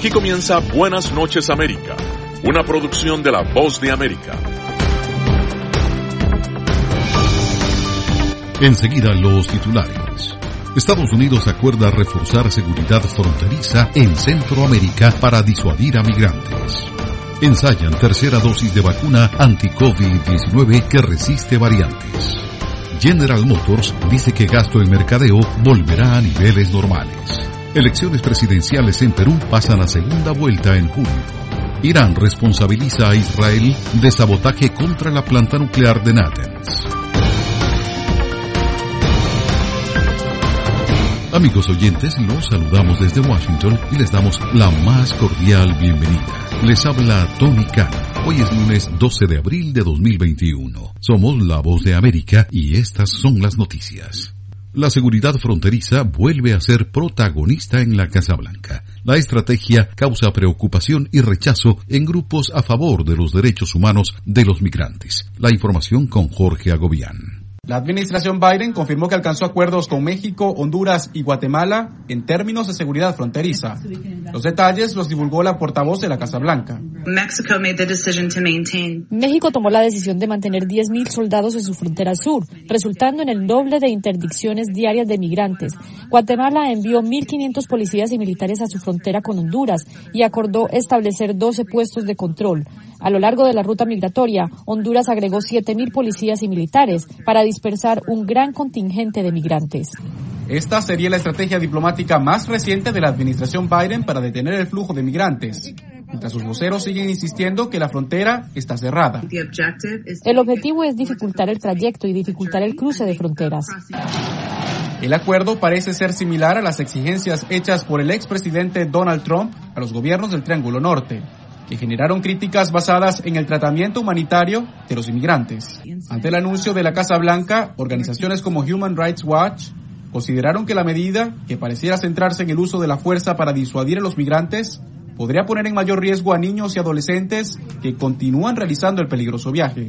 Aquí comienza Buenas noches América, una producción de La Voz de América. Enseguida los titulares. Estados Unidos acuerda reforzar seguridad fronteriza en Centroamérica para disuadir a migrantes. Ensayan tercera dosis de vacuna anti-COVID-19 que resiste variantes. General Motors dice que gasto en mercadeo volverá a niveles normales. Elecciones presidenciales en Perú pasan a segunda vuelta en junio. Irán responsabiliza a Israel de sabotaje contra la planta nuclear de Natanz. Amigos oyentes, los saludamos desde Washington y les damos la más cordial bienvenida. Les habla Tony Cano. Hoy es lunes 12 de abril de 2021. Somos La Voz de América y estas son las noticias. La seguridad fronteriza vuelve a ser protagonista en la Casa Blanca. La estrategia causa preocupación y rechazo en grupos a favor de los derechos humanos de los migrantes. La información con Jorge Agobián. La administración Biden confirmó que alcanzó acuerdos con México, Honduras y Guatemala en términos de seguridad fronteriza. Los detalles los divulgó la portavoz de la Casa Blanca. México tomó la decisión de mantener 10,000 soldados en su frontera sur, resultando en el doble de interdicciones diarias de migrantes. Guatemala envió 1,500 policías y militares a su frontera con Honduras y acordó establecer 12 puestos de control. A lo largo de la ruta migratoria, Honduras agregó 7,000 policías y militares para dispersar un gran contingente de migrantes. Esta sería la estrategia diplomática más reciente de la administración Biden para detener el flujo de migrantes, mientras sus voceros siguen insistiendo que la frontera está cerrada. El objetivo es dificultar el trayecto y dificultar el cruce de fronteras. El acuerdo parece ser similar a las exigencias hechas por el expresidente Donald Trump a los gobiernos del Triángulo Norte, que generaron críticas basadas en el tratamiento humanitario de los inmigrantes. Ante el anuncio de la Casa Blanca, organizaciones como Human Rights Watch consideraron que la medida, que pareciera centrarse en el uso de la fuerza para disuadir a los migrantes, podría poner en mayor riesgo a niños y adolescentes que continúan realizando el peligroso viaje.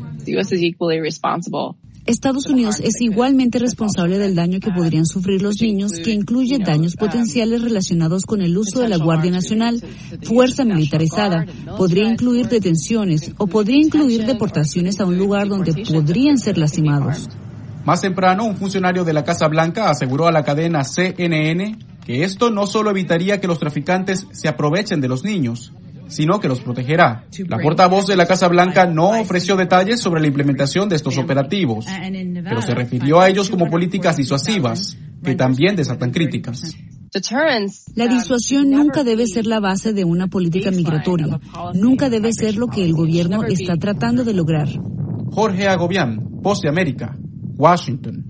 Estados Unidos es igualmente responsable del daño que podrían sufrir los niños, que incluye daños potenciales relacionados con el uso de la Guardia Nacional, fuerza militarizada, podría incluir detenciones o podría incluir deportaciones a un lugar donde podrían ser lastimados. Más temprano, un funcionario de la Casa Blanca aseguró a la cadena CNN que esto no solo evitaría que los traficantes se aprovechen de los niños, sino que los protegerá. La portavoz de la Casa Blanca no ofreció detalles sobre la implementación de estos operativos, pero se refirió a ellos como políticas disuasivas, que también desatan críticas. La disuasión nunca debe ser la base de una política migratoria. Nunca debe ser lo que el gobierno está tratando de lograr. Jorge Agobián, Voz de América, Washington.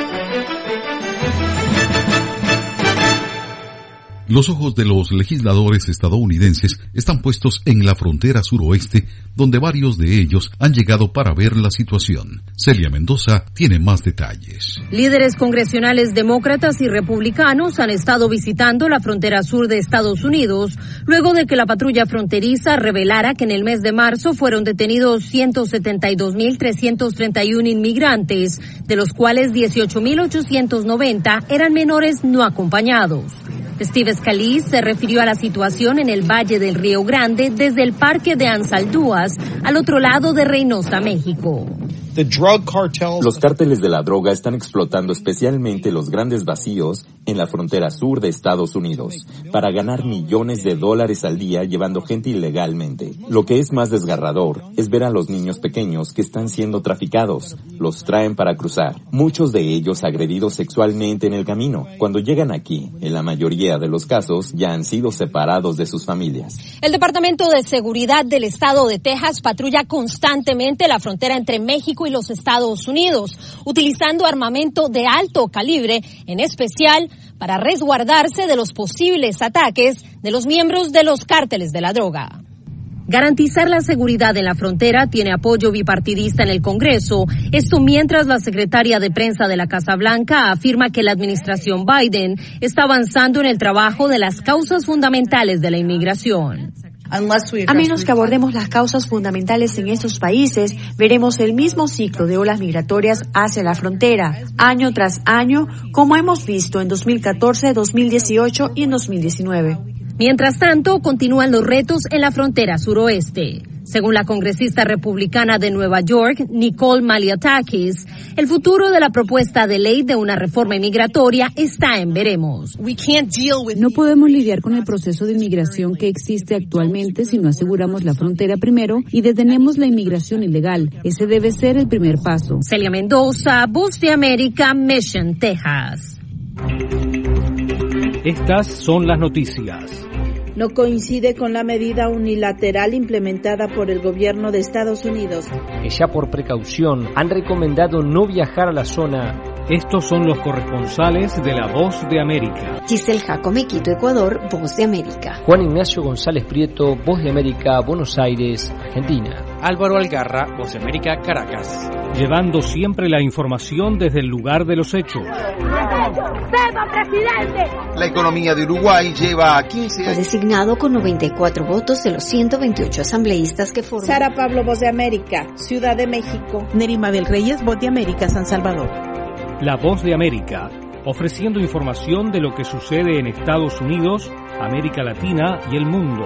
Los ojos de los legisladores estadounidenses están puestos en la frontera suroeste, donde varios de ellos han llegado para ver la situación. Celia Mendoza tiene más detalles. Líderes congresionales demócratas y republicanos han estado visitando la frontera sur de Estados Unidos, luego de que la patrulla fronteriza revelara que en el mes de marzo fueron detenidos 172,331 inmigrantes, de los cuales 18,890 eran menores no acompañados. Steve Scalise se refirió a la situación en el Valle del Río Grande desde el Parque de Ansaldúas, al otro lado de Reynosa, México. Los cárteles de la droga están explotando especialmente los grandes vacíos en la frontera sur de Estados Unidos para ganar millones de dólares al día llevando gente ilegalmente. Lo que es más desgarrador es ver a los niños pequeños que están siendo traficados. Los traen para cruzar, muchos de ellos agredidos sexualmente en el camino. Cuando llegan aquí, en la mayoría de los casos, ya han sido separados de sus familias. El Departamento de Seguridad del Estado de Texas patrulla constantemente la frontera entre México y los Estados Unidos, utilizando armamento de alto calibre, en especial para resguardarse de los posibles ataques de los miembros de los cárteles de la droga. Garantizar la seguridad en la frontera tiene apoyo bipartidista en el Congreso. Esto mientras la secretaria de prensa de la Casa Blanca afirma que la administración Biden está avanzando en el trabajo de las causas fundamentales de la inmigración. A menos que abordemos las causas fundamentales en estos países, veremos el mismo ciclo de olas migratorias hacia la frontera, año tras año, como hemos visto en 2014, 2018 y en 2019. Mientras tanto, continúan los retos en la frontera suroeste. Según la congresista republicana de Nueva York, Nicole Malliotakis, el futuro de la propuesta de ley de una reforma inmigratoria está en veremos. No podemos lidiar con el proceso de inmigración que existe actualmente si no aseguramos la frontera primero y detenemos la inmigración ilegal. Ese debe ser el primer paso. Celia Mendoza, Voz de América, Mission, Texas. Estas son las noticias. No coincide con la medida unilateral implementada por el gobierno de Estados Unidos. Que ya por precaución han recomendado no viajar a la zona. Estos son los corresponsales de La Voz de América. Giselle Jacome, Quito, Ecuador, Voz de América. Juan Ignacio González Prieto, Voz de América, Buenos Aires, Argentina. Álvaro Algarra, Voz de América, Caracas. Llevando siempre la información desde el lugar de los hechos. La economía de Uruguay lleva a 15 años. Fue designado con 94 votos de los 128 asambleístas que forman. Sara Pablo, Voz de América, Ciudad de México. Nerimabel Reyes, Voz de América, San Salvador. La Voz de América, ofreciendo información de lo que sucede en Estados Unidos, América Latina y el mundo.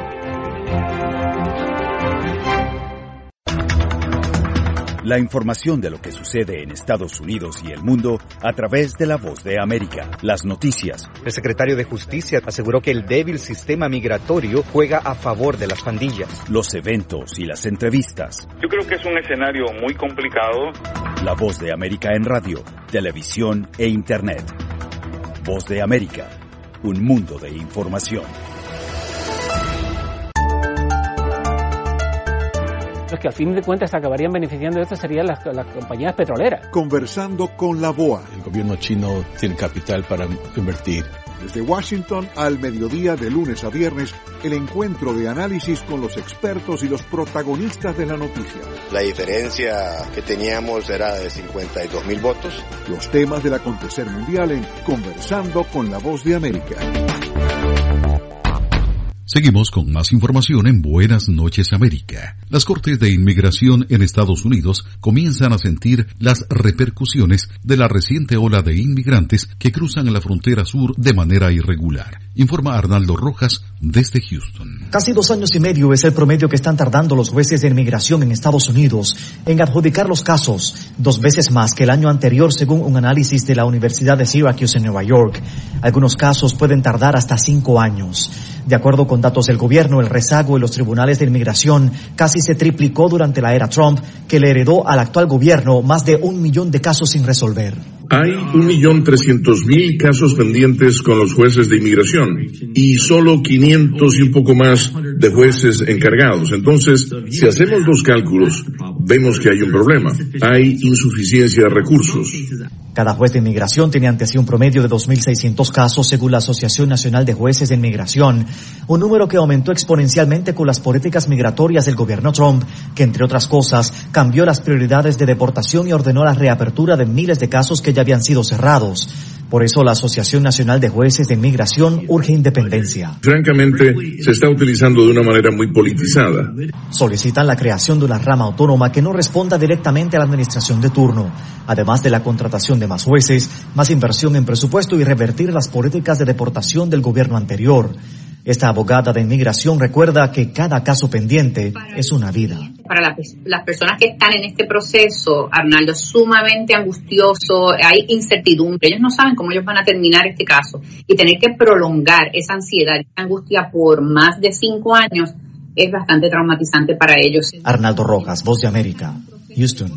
La información de lo que sucede en Estados Unidos y el mundo a través de La Voz de América. Las noticias. El secretario de Justicia aseguró que el débil sistema migratorio juega a favor de las pandillas. Los eventos y las entrevistas. Yo creo que es un escenario muy complicado. La Voz de América en radio, televisión e internet. Voz de América, un mundo de información. Los que al fin de cuentas acabarían beneficiando de esto serían las compañías petroleras. Conversando con la BOA. El gobierno chino tiene capital para invertir. Desde Washington al mediodía de lunes a viernes, el encuentro de análisis con los expertos y los protagonistas de la noticia. La diferencia que teníamos era de 52.000 votos. Los temas del acontecer mundial en Conversando con la Voz de América. Seguimos con más información en Buenas Noches América. Las Cortes de Inmigración en Estados Unidos comienzan a sentir las repercusiones de la reciente ola de inmigrantes que cruzan la frontera sur de manera irregular. Informa Arnaldo Rojas desde Houston. Casi 2 años y medio es el promedio que están tardando los jueces de inmigración en Estados Unidos en adjudicar los casos, 2 veces más que el año anterior según un análisis de la Universidad de Syracuse en Nueva York. Algunos casos pueden tardar hasta 5 años. De acuerdo con datos del gobierno, el rezago en los tribunales de inmigración casi se triplicó durante la era Trump, que le heredó al actual gobierno más de 1 millón de casos sin resolver. Hay 1.300.000 casos pendientes con los jueces de inmigración y solo 500 y un poco más de jueces encargados. Entonces, si hacemos los cálculos, vemos que hay un problema. Hay insuficiencia de recursos. Cada juez de inmigración tiene ante sí un promedio de 2.600 casos según la Asociación Nacional de Jueces de Inmigración, un número que aumentó exponencialmente con las políticas migratorias del gobierno Trump, que entre otras cosas cambió las prioridades de deportación y ordenó la reapertura de miles de casos que ya habían sido cerrados. Por eso la Asociación Nacional de Jueces de Inmigración urge independencia. Francamente, se está utilizando de una manera muy politizada. Solicitan la creación de una rama autónoma que no responda directamente a la administración de turno, además de la contratación de más jueces, más inversión en presupuesto y revertir las políticas de deportación del gobierno anterior. Esta abogada de inmigración recuerda que cada caso pendiente es una vida. Para las personas que están en este proceso, Arnaldo, es sumamente angustioso, hay incertidumbre, ellos no saben cómo ellos van a terminar este caso y tener que prolongar esa ansiedad, esa angustia por más de 5 años es bastante traumatizante para ellos. Arnaldo Rojas, Voz de América, Houston.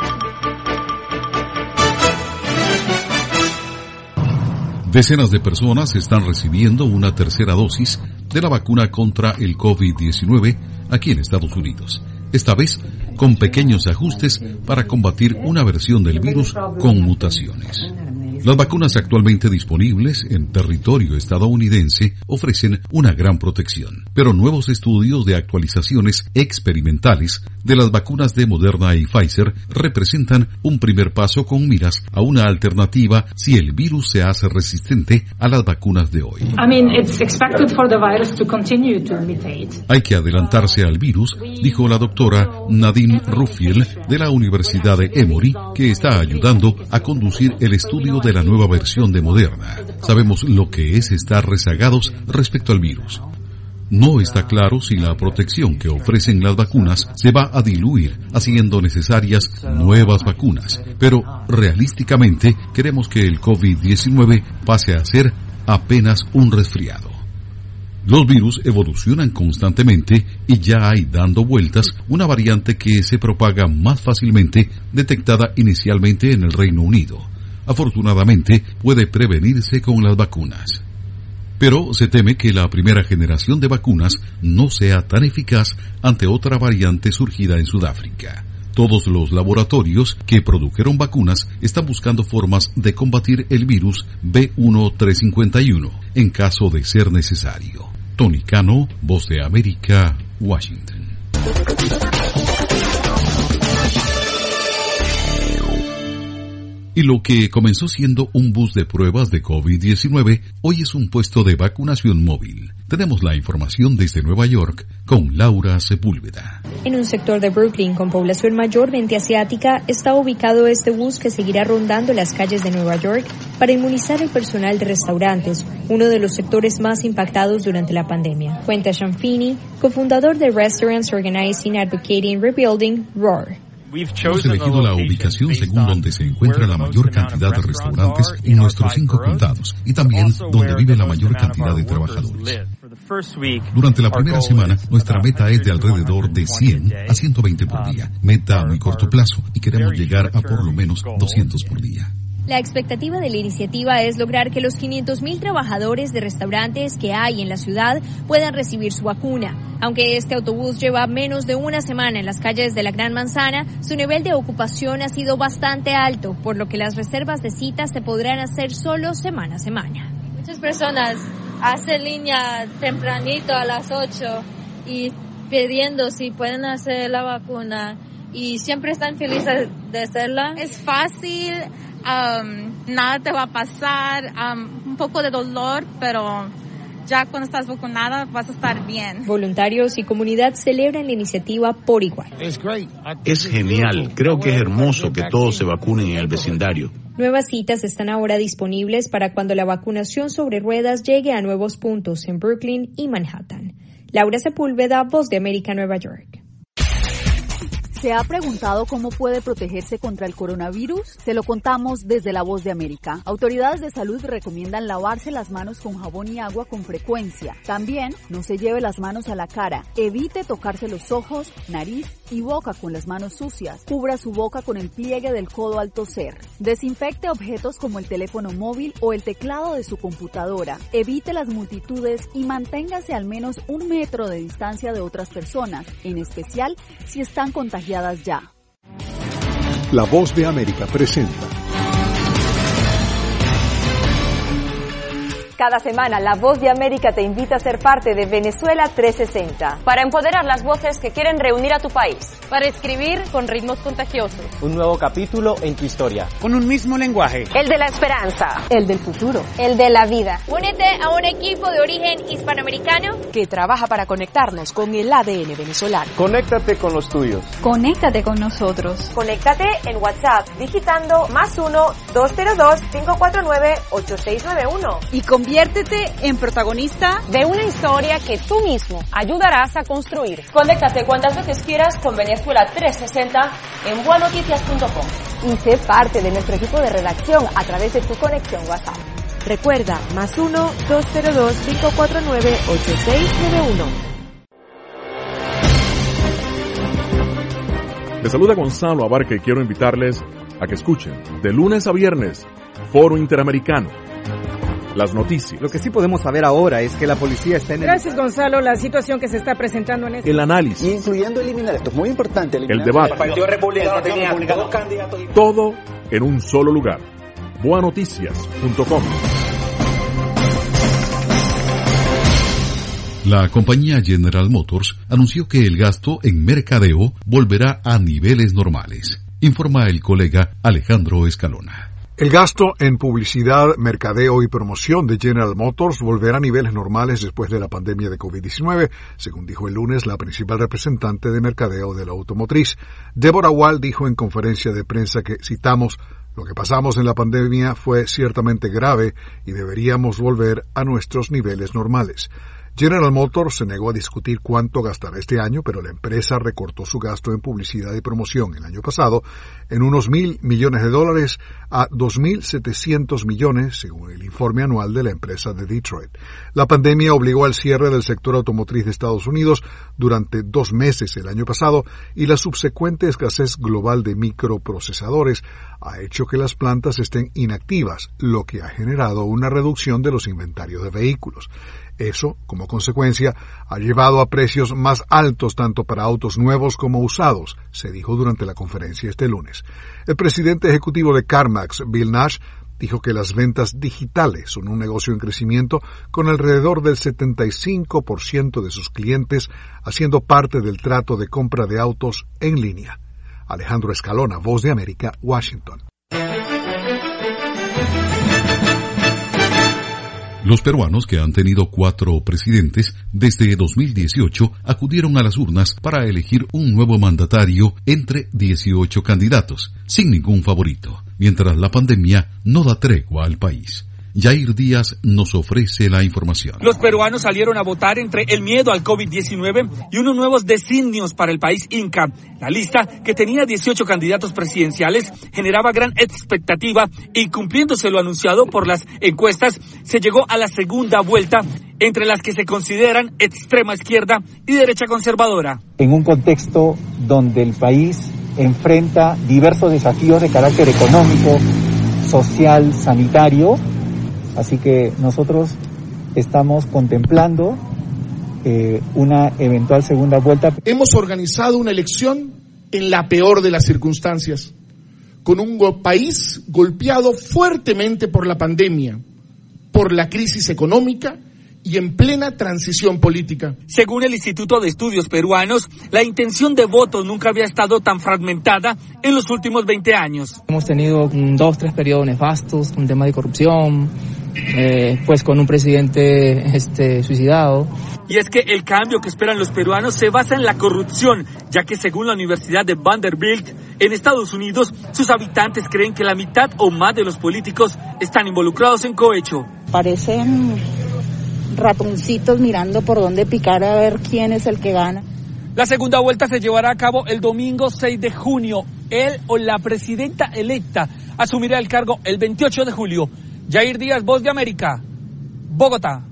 Decenas de personas están recibiendo una tercera dosis de la vacuna contra el COVID-19 aquí en Estados Unidos. Esta vez con pequeños ajustes para combatir una versión del virus con mutaciones. Las vacunas actualmente disponibles en territorio estadounidense ofrecen una gran protección, pero nuevos estudios de actualizaciones experimentales de las vacunas de Moderna y Pfizer representan un primer paso con miras a una alternativa si el virus se hace resistente a las vacunas de hoy. Hay que adelantarse al virus, dijo la doctora Nadine Ruffiel de la Universidad de Emory, que está ayudando a conducir el estudio de la nueva versión de Moderna. Sabemos lo que es estar rezagados respecto al virus. No está claro si la protección que ofrecen las vacunas se va a diluir, haciendo necesarias nuevas vacunas. Pero realísticamente queremos que el COVID-19 pase a ser apenas un resfriado. Los virus evolucionan constantemente y ya hay dando vueltas una variante que se propaga más fácilmente, detectada inicialmente en el Reino Unido. Afortunadamente puede prevenirse con las vacunas. Pero se teme que la primera generación de vacunas no sea tan eficaz ante otra variante surgida en Sudáfrica. Todos los laboratorios que produjeron vacunas están buscando formas de combatir el virus B1351 en caso de ser necesario. Tony Cano, Voz de América, Washington. Y lo que comenzó siendo un bus de pruebas de COVID-19, hoy es un puesto de vacunación móvil. Tenemos la información desde Nueva York con Laura Sepúlveda. En un sector de Brooklyn con población mayormente asiática está ubicado este bus que seguirá rondando las calles de Nueva York para inmunizar al personal de restaurantes, uno de los sectores más impactados durante la pandemia. Cuenta Sean Feeney, cofundador de Restaurants Organizing, Advocating, Rebuilding, ROAR. Hemos elegido la ubicación según donde se encuentra la mayor cantidad de restaurantes en nuestros 5 condados y también donde vive la mayor cantidad de trabajadores. Durante la primera semana, nuestra meta es de alrededor de 100 a 120 por día, meta a muy corto plazo, y queremos llegar a por lo menos 200 por día. La expectativa de la iniciativa es lograr que los 500,000 trabajadores de restaurantes que hay en la ciudad puedan recibir su vacuna. Aunque este autobús lleva menos de una semana en las calles de la Gran Manzana, su nivel de ocupación ha sido bastante alto, por lo que las reservas de citas se podrán hacer solo semana a semana. Muchas personas hacen línea tempranito a las 8 y pidiendo si pueden hacer la vacuna y siempre están felices de hacerla. Es fácil. Nada te va a pasar, un poco de dolor, pero ya cuando estás vacunada vas a estar bien. Voluntarios y comunidad celebran la iniciativa por igual. Es genial, creo que es hermoso que todos se vacunen en el vecindario. Nuevas citas están ahora disponibles para cuando la vacunación sobre ruedas llegue a nuevos puntos en Brooklyn y Manhattan. Laura Sepúlveda, Voz de América, Nueva York. ¿Se ha preguntado cómo puede protegerse contra el coronavirus? Se lo contamos desde La Voz de América. Autoridades de salud recomiendan lavarse las manos con jabón y agua con frecuencia. También no se lleve las manos a la cara. Evite tocarse los ojos, nariz y boca con las manos sucias. Cubra su boca con el pliegue del codo al toser. Desinfecte objetos como el teléfono móvil o el teclado de su computadora. Evite las multitudes y manténgase al menos 1 metro de distancia de otras personas, en especial si están contagiadas ya. La Voz de América presenta. Cada semana, La Voz de América te invita a ser parte de Venezuela 360. Para empoderar las voces que quieren reunir a tu país. Para escribir con ritmos contagiosos. Un nuevo capítulo en tu historia. Con un mismo lenguaje. El de la esperanza. El del futuro. El de la vida. Únete a un equipo de origen hispanoamericano que trabaja para conectarnos con el ADN venezolano. Conéctate con los tuyos. Conéctate con nosotros. Conéctate en WhatsApp digitando +1-202-549-8691. Y conviértete en protagonista de una historia que tú mismo ayudarás a construir. Conéctate cuantas veces quieras con Venezuela 360 en buenoticias.com. Y sé parte de nuestro equipo de redacción a través de tu conexión WhatsApp. Recuerda, +1-202-549-8691. Les saluda Gonzalo Abarca y quiero invitarles a que escuchen de lunes a viernes Foro Interamericano. Las noticias. Lo que sí podemos saber ahora es que la policía está en Gracias, Gonzalo. La situación que se está presentando en el análisis. Incluyendo eliminar, esto es muy importante. El debate. El Partido Republicano tenía 2 candidatos. Todo en un solo lugar. Buenoticias.com. La compañía General Motors anunció que el gasto en mercadeo volverá a niveles normales, informa el colega Alejandro Escalona. El gasto en publicidad, mercadeo y promoción de General Motors volverá a niveles normales después de la pandemia de COVID-19, según dijo el lunes la principal representante de mercadeo de la automotriz. Deborah Wall dijo en conferencia de prensa que, citamos, lo que pasamos en la pandemia fue ciertamente grave y deberíamos volver a nuestros niveles normales. General Motors se negó a discutir cuánto gastará este año, pero la empresa recortó su gasto en publicidad y promoción el año pasado en unos $1,000 millones a 2.700 millones, según el informe anual de la empresa de Detroit. La pandemia obligó al cierre del sector automotriz de Estados Unidos durante 2 meses el año pasado y la subsecuente escasez global de microprocesadores ha hecho que las plantas estén inactivas, lo que ha generado una reducción de los inventarios de vehículos. Eso, como consecuencia, ha llevado a precios más altos tanto para autos nuevos como usados, se dijo durante la conferencia este lunes. El presidente ejecutivo de CarMax, Bill Nash, dijo que las ventas digitales son un negocio en crecimiento con alrededor del 75% de sus clientes haciendo parte del trato de compra de autos en línea. Alejandro Escalona, Voz de América, Washington. Los peruanos, que han tenido 4 presidentes desde 2018, acudieron a las urnas para elegir un nuevo mandatario entre 18 candidatos, sin ningún favorito, mientras la pandemia no da tregua al país. Yair Díaz nos ofrece la información. Los peruanos salieron a votar entre el miedo al COVID-19 y unos nuevos designios para el país Inca. La lista, que tenía 18 candidatos presidenciales, generaba gran expectativa y, cumpliéndose lo anunciado por las encuestas, se llegó a la segunda vuelta, entre las que se consideran extrema izquierda y derecha conservadora. En un contexto donde el país enfrenta diversos desafíos de carácter económico, social, sanitario, así que nosotros estamos contemplando una eventual segunda vuelta. Hemos organizado una elección en la peor de las circunstancias, con un país golpeado fuertemente por la pandemia, por la crisis económica y en plena transición política. Según el Instituto de Estudios Peruanos, la intención de voto nunca había estado tan fragmentada en los últimos 20 años. Hemos tenido 2-3 periodos nefastos, un tema de corrupción, pues con un presidente suicidado. Y es que el cambio que esperan los peruanos se basa en la corrupción, ya que según la Universidad de Vanderbilt, en Estados Unidos, sus habitantes creen que la mitad o más de los políticos están involucrados en cohecho. Parecen ratoncitos mirando por dónde picar a ver quién es el que gana. La segunda vuelta se llevará a cabo el domingo 6 de junio. Él o la presidenta electa asumirá el cargo el 28 de julio. Yair Díaz, Voz de América, Bogotá.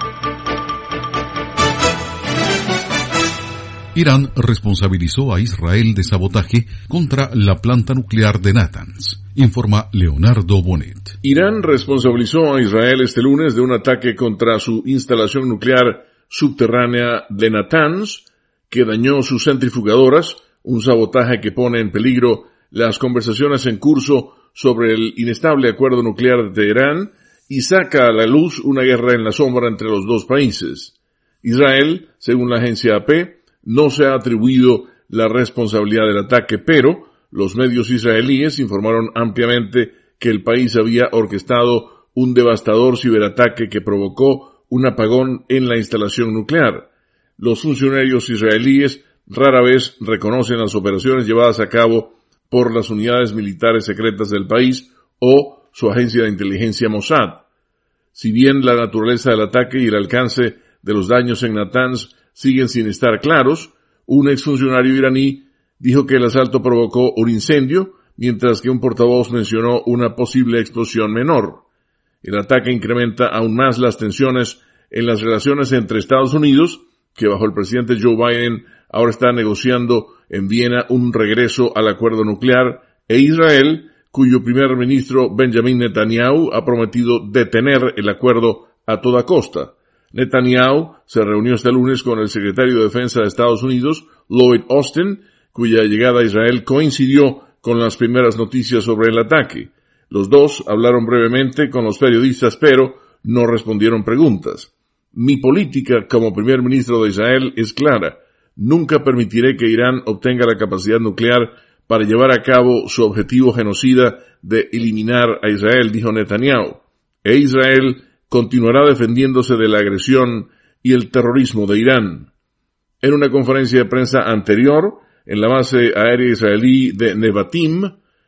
Irán responsabilizó a Israel de sabotaje contra la planta nuclear de Natanz, informa Leonardo Bonet. Irán responsabilizó a Israel este lunes de un ataque contra su instalación nuclear subterránea de Natanz, que dañó sus centrifugadoras, un sabotaje que pone en peligro las conversaciones en curso sobre el inestable acuerdo nuclear de Teherán y saca a la luz una guerra en la sombra entre los dos países. Israel, según la agencia AP, no se ha atribuido la responsabilidad del ataque, pero los medios israelíes informaron ampliamente que el país había orquestado un devastador ciberataque que provocó un apagón en la instalación nuclear. Los funcionarios israelíes rara vez reconocen las operaciones llevadas a cabo por las unidades militares secretas del país o su agencia de inteligencia Mossad. Si bien la naturaleza del ataque y el alcance de los daños en Natanz siguen sin estar claros, un exfuncionario iraní dijo que el asalto provocó un incendio, mientras que un portavoz mencionó una posible explosión menor. El ataque incrementa aún más las tensiones en las relaciones entre Estados Unidos, que bajo el presidente Joe Biden ahora está negociando en Viena un regreso al acuerdo nuclear, e Israel, cuyo primer ministro Benjamin Netanyahu ha prometido detener el acuerdo a toda costa. Netanyahu se reunió este lunes con el secretario de Defensa de Estados Unidos, Lloyd Austin, cuya llegada a Israel coincidió con las primeras noticias sobre el ataque. Los dos hablaron brevemente con los periodistas, pero no respondieron preguntas. Mi política como primer ministro de Israel es clara. Nunca permitiré que Irán obtenga la capacidad nuclear para llevar a cabo su objetivo genocida de eliminar a Israel, dijo Netanyahu. E Israel continuará defendiéndose de la agresión y el terrorismo de Irán. En una conferencia de prensa anterior, en la base aérea israelí de Nevatim,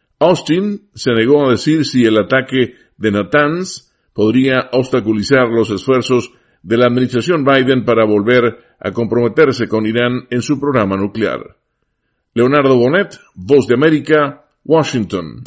Austin se negó a decir si el ataque de Natanz podría obstaculizar los esfuerzos de la administración Biden para volver a comprometerse con Irán en su programa nuclear. Leonardo Bonet, Voz de América, Washington.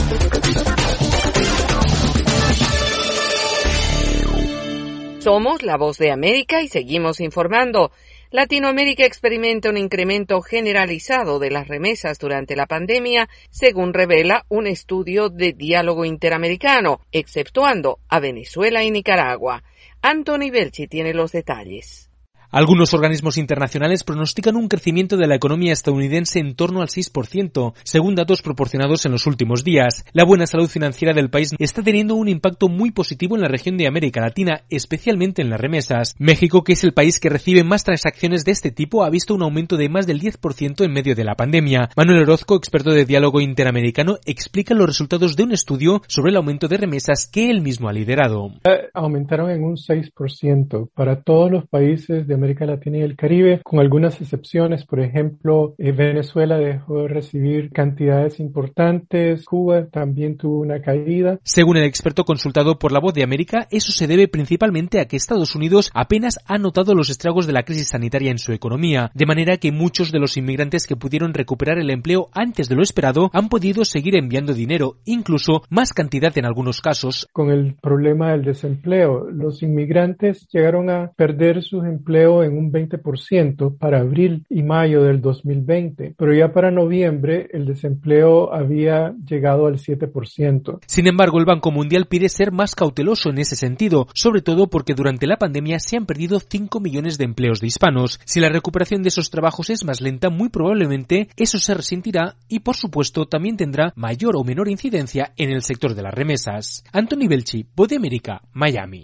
Somos la Voz de América y seguimos informando. Latinoamérica experimenta un incremento generalizado de las remesas durante la pandemia, según revela un estudio de Diálogo Interamericano, exceptuando a Venezuela y Nicaragua. Anthony Belchi tiene los detalles. Algunos organismos internacionales pronostican un crecimiento de la economía estadounidense en torno al 6%, según datos proporcionados en los últimos días. La buena salud financiera del país está teniendo un impacto muy positivo en la región de América Latina, especialmente en las remesas. México, que es el país que recibe más transacciones de este tipo, ha visto un aumento de más del 10% en medio de la pandemia. Manuel Orozco, experto de Diálogo Interamericano, explica los resultados de un estudio sobre el aumento de remesas que él mismo ha liderado. Aumentaron en un 6% para todos los países de América Latina y el Caribe, con algunas excepciones. Por ejemplo, Venezuela dejó de recibir cantidades importantes, Cuba también tuvo una caída. Según el experto consultado por La Voz de América, eso se debe principalmente a que Estados Unidos apenas ha notado los estragos de la crisis sanitaria en su economía, de manera que muchos de los inmigrantes que pudieron recuperar el empleo antes de lo esperado han podido seguir enviando dinero, incluso más cantidad en algunos casos. Con el problema del desempleo, los inmigrantes llegaron a perder sus empleos en un 20% para abril y mayo del 2020, pero ya para noviembre el desempleo había llegado al 7%. Sin embargo, el Banco Mundial pide ser más cauteloso en ese sentido, sobre todo porque durante la pandemia se han perdido 5 millones de empleos de hispanos. Si la recuperación de esos trabajos es más lenta, muy probablemente eso se resentirá y, por supuesto, también tendrá mayor o menor incidencia en el sector de las remesas. Anthony Belchi, Voz de América, Miami.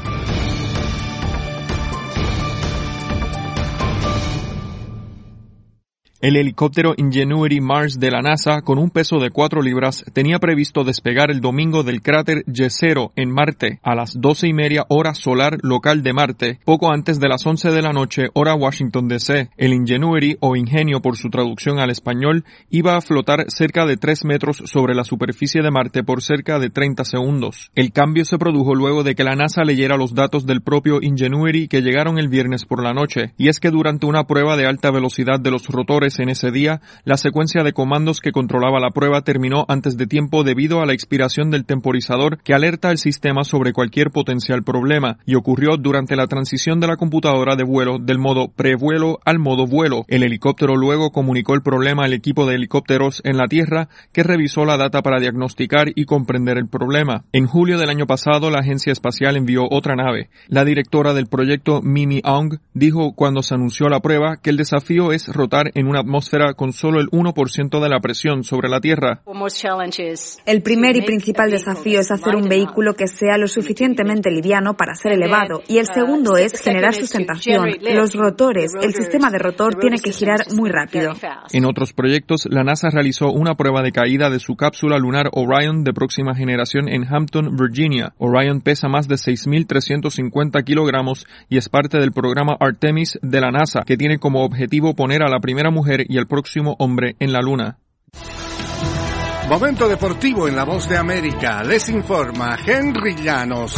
El helicóptero Ingenuity Mars de la NASA, con un peso de 4 libras, tenía previsto despegar el domingo del cráter Jezero en Marte a las 12:30 hora solar local de Marte, poco antes de las 11 de la noche hora Washington DC. El Ingenuity, o Ingenio por su traducción al español, iba a flotar cerca de 3 metros sobre la superficie de Marte por cerca de 30 segundos. El cambio se produjo luego de que la NASA leyera los datos del propio Ingenuity que llegaron el viernes por la noche, y es que durante una prueba de alta velocidad de los rotores en ese día, la secuencia de comandos que controlaba la prueba terminó antes de tiempo debido a la expiración del temporizador que alerta al sistema sobre cualquier potencial problema, y ocurrió durante la transición de la computadora de vuelo del modo prevuelo al modo vuelo. El helicóptero luego comunicó el problema al equipo de helicópteros en la Tierra, que revisó la data para diagnosticar y comprender el problema. En julio del año pasado, la agencia espacial envió otra nave. La directora del proyecto, Mimi Aung, dijo cuando se anunció la prueba que el desafío es rotar en una atmósfera con solo el 1% de la presión sobre la Tierra. El primer y principal desafío es hacer un vehículo que sea lo suficientemente liviano para ser elevado, y el segundo es generar sustentación. Los rotores, el sistema de rotor tiene que girar muy rápido. En otros proyectos, la NASA realizó una prueba de caída de su cápsula lunar Orion de próxima generación en Hampton, Virginia. Orion pesa más de 6.350 kilogramos y es parte del programa Artemis de la NASA, que tiene como objetivo poner a la primera mujer y el próximo hombre en la Luna. Momento deportivo en La Voz de América. Les informa Henry Llanos.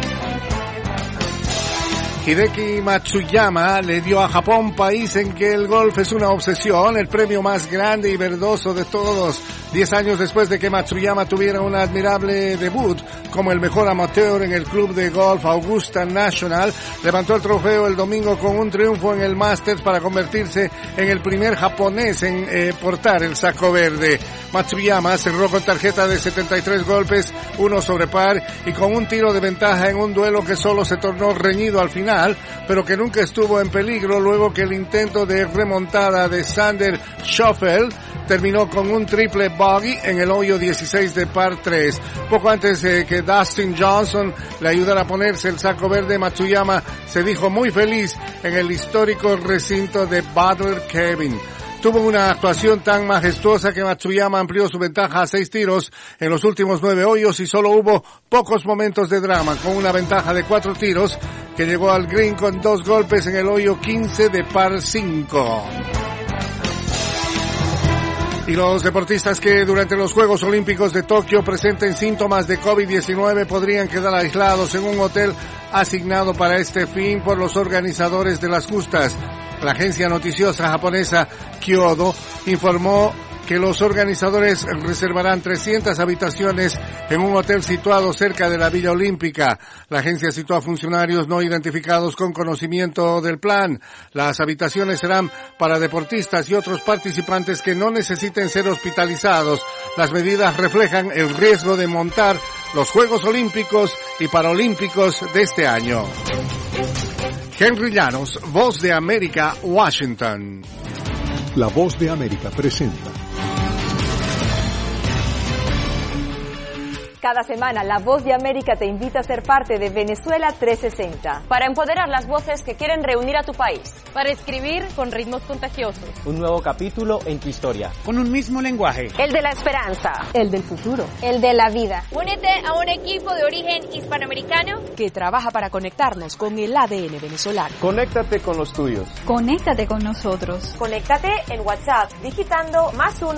Hideki Matsuyama le dio a Japón, país en que el golf es una obsesión, el premio más grande y verdoso de todos. 10 años después de que Matsuyama tuviera un admirable debut como el mejor amateur en el club de golf Augusta National, levantó el trofeo el domingo con un triunfo en el Masters para convertirse en el primer japonés en portar el saco verde. Matsuyama cerró con tarjeta de 73 golpes, 1 sobre par, y con un tiro de ventaja en un duelo que solo se tornó reñido al final, pero que nunca estuvo en peligro luego que el intento de remontada de Sander Schoffel terminó con un triple bogey en el hoyo 16 de par 3. Poco antes de que Dustin Johnson le ayudara a ponerse el saco verde, Matsuyama se dijo muy feliz en el histórico recinto de Butler Cabin. Tuvo una actuación tan majestuosa que Matsuyama amplió su ventaja a 6 tiros en los últimos 9 hoyos y solo hubo pocos momentos de drama, con una ventaja de 4 tiros que llegó al green con 2 golpes en el hoyo 15 de par 5. Y los deportistas que durante los Juegos Olímpicos de Tokio presenten síntomas de COVID-19 podrían quedar aislados en un hotel asignado para este fin por los organizadores de las justas. La agencia noticiosa japonesa Kyodo informó que los organizadores reservarán 300 habitaciones en un hotel situado cerca de la Villa Olímpica. La agencia citó a funcionarios no identificados con conocimiento del plan. Las habitaciones serán para deportistas y otros participantes que no necesiten ser hospitalizados. Las medidas reflejan el riesgo de montar los Juegos Olímpicos y Paralímpicos de este año. Henry Llanos, Voz de América, Washington. La Voz de América presenta. Cada semana, La Voz de América te invita a ser parte de Venezuela 360. Para empoderar las voces que quieren reunir a tu país. Para escribir con ritmos contagiosos. Un nuevo capítulo en tu historia. Con un mismo lenguaje. El de la esperanza. El del futuro. El de la vida. Únete a un equipo de origen hispanoamericano que trabaja para conectarnos con el ADN venezolano. Conéctate con los tuyos. Conéctate con nosotros. Conéctate en WhatsApp digitando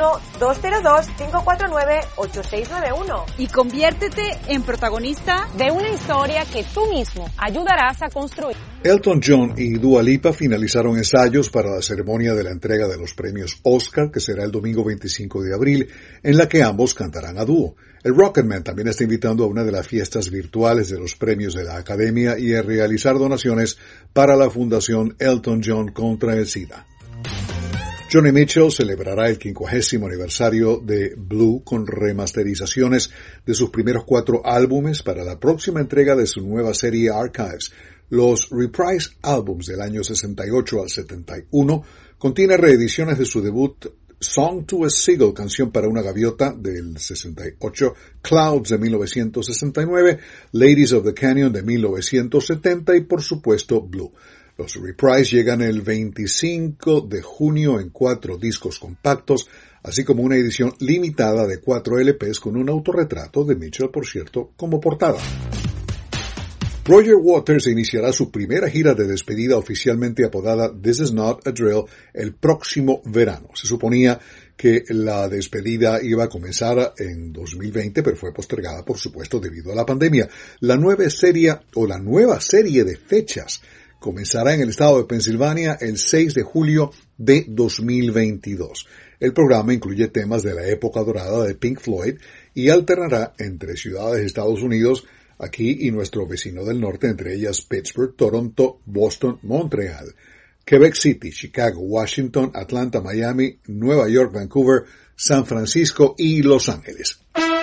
+1-202-549-8691. Y conviértete en protagonista de una historia que tú mismo ayudarás a construir. Elton John y Dua Lipa finalizaron ensayos para la ceremonia de la entrega de los premios Oscar, que será el domingo 25 de abril, en la que ambos cantarán a dúo. El Rocketman también está invitando a una de las fiestas virtuales de los premios de la Academia y a realizar donaciones para la Fundación Elton John contra el SIDA. Joni Mitchell celebrará el 50º aniversario de Blue con remasterizaciones de sus primeros 4 álbumes para la próxima entrega de su nueva serie Archives. Los Reprise Albums del año 68 al 71 contienen reediciones de su debut Song to a Seagull, canción para una gaviota del 68, Clouds de 1969, Ladies of the Canyon de 1970 y por supuesto Blue. Los Reprise llegan el 25 de junio en 4 discos compactos, así como una edición limitada de 4 LPs con un autorretrato de Mitchell, por cierto, como portada. Roger Waters iniciará su primera gira de despedida oficialmente apodada This Is Not a Drill el próximo verano. Se suponía que la despedida iba a comenzar en 2020, pero fue postergada, por supuesto, debido a la pandemia. La nueva serie de fechas comenzará en el estado de Pensilvania el 6 de julio de 2022. El programa incluye temas de la época dorada de Pink Floyd y alternará entre ciudades de Estados Unidos, aquí y nuestro vecino del norte, entre ellas Pittsburgh, Toronto, Boston, Montreal, Quebec City, Chicago, Washington, Atlanta, Miami, Nueva York, Vancouver, San Francisco y Los Ángeles.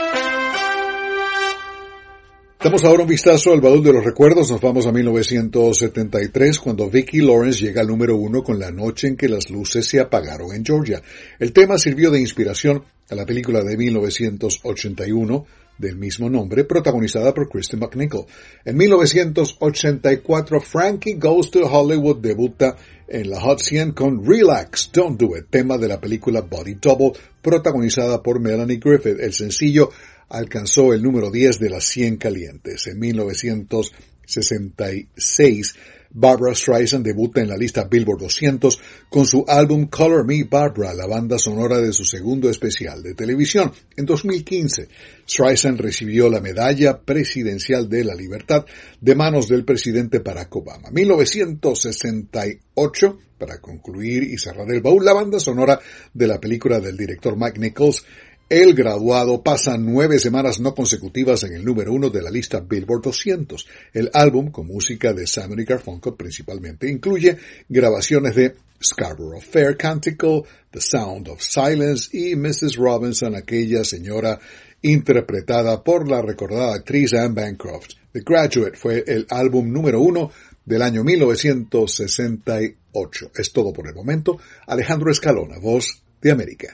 Damos ahora un vistazo al baúl de los recuerdos. Nos vamos a 1973, cuando Vicki Lawrence llega al número 1 con La noche en que las luces se apagaron en Georgia. El tema sirvió de inspiración a la película de 1981 del mismo nombre, protagonizada por Kristen McNichol. En 1984, Frankie Goes to Hollywood debuta en la Hot 100 con Relax, Don't Do It, tema de la película Body Double, protagonizada por Melanie Griffith. El sencillo alcanzó el número 10 de las 100 calientes. En 1966, Barbra Streisand debuta en la lista Billboard 200 con su álbum Color Me Barbra, la banda sonora de su segundo especial de televisión. En 2015, Streisand recibió la Medalla Presidencial de la Libertad de manos del presidente Barack Obama. 1968, para concluir y cerrar el baúl, la banda sonora de la película del director Mike Nichols, El Graduado, pasa 9 semanas no consecutivas en el número 1 de la lista Billboard 200. El álbum, con música de Simon y Garfunkel principalmente, incluye grabaciones de Scarborough Fair Canticle, The Sound of Silence y Mrs. Robinson, aquella señora interpretada por la recordada actriz Anne Bancroft. The Graduate fue el álbum número 1 del año 1968. Es todo por el momento. Alejandro Escalona, Voz de América.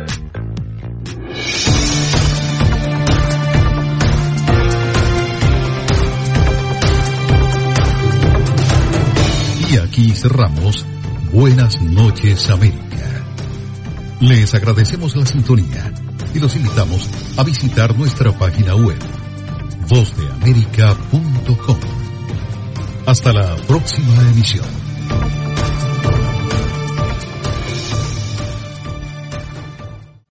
Y aquí cerramos Buenas noches, América. Les agradecemos la sintonía y los invitamos a visitar nuestra página web, vozdeamerica.com. Hasta la próxima emisión.